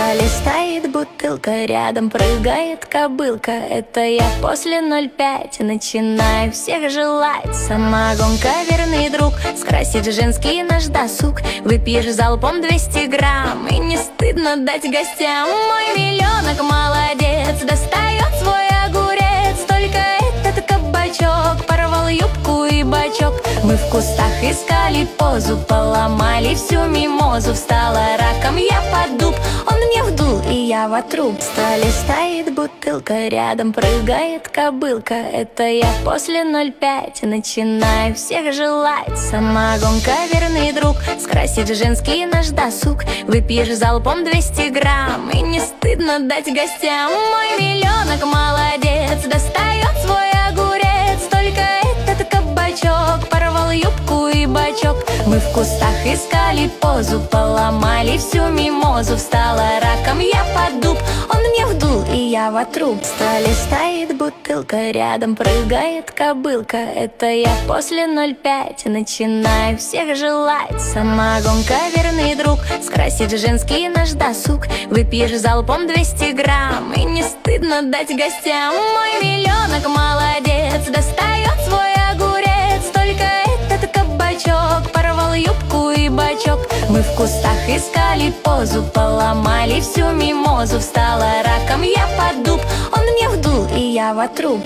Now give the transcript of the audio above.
столе стоит бутылка, рядом прыгает кобылка. Это я после 05 начинаю всех желать. Самогонка, верный друг, скрасит женский наш досуг. Выпьешь залпом 200 грамм, и не стыдно дать гостям. Мой миллионок молодец, достает свой огурец. Только этот кабачок порвал юбку и бачок. Мы в кустах искали позу, поломали всю мимозу. Встала раком я под дуб, он мне вдул, и я в отруб. В столе стоит бутылка, рядом прыгает кобылка. Это я после 05 начинаю всех желать. Самогонка, верный друг, скрасит женский наш досуг. Выпьешь залпом 200 грамм, и не стыдно дать гостям. Мой миллионок молодец, достает свой огурец. Только этот кабачок порвал юбку и бачок. Мы в кустах искали позу, поломали всю мимозу. Встала раком я под дуб, он мне вдул, и я в отруб. В столе стоит бутылка, рядом прыгает кобылка. Это я после 05 начинаю всех желать. Самогонка, верный друг, скрасит женский наш досуг. Выпьешь залпом 200 грамм, и не стыдно дать гостям. Мой миллионок молодец, достает свой огурец. Только этот кабачок порвал юбку и бачок. Мы в кустах искали позу, поломали всю мимозу. Встала раком я под дуб, он мне вдул, и я в отруб.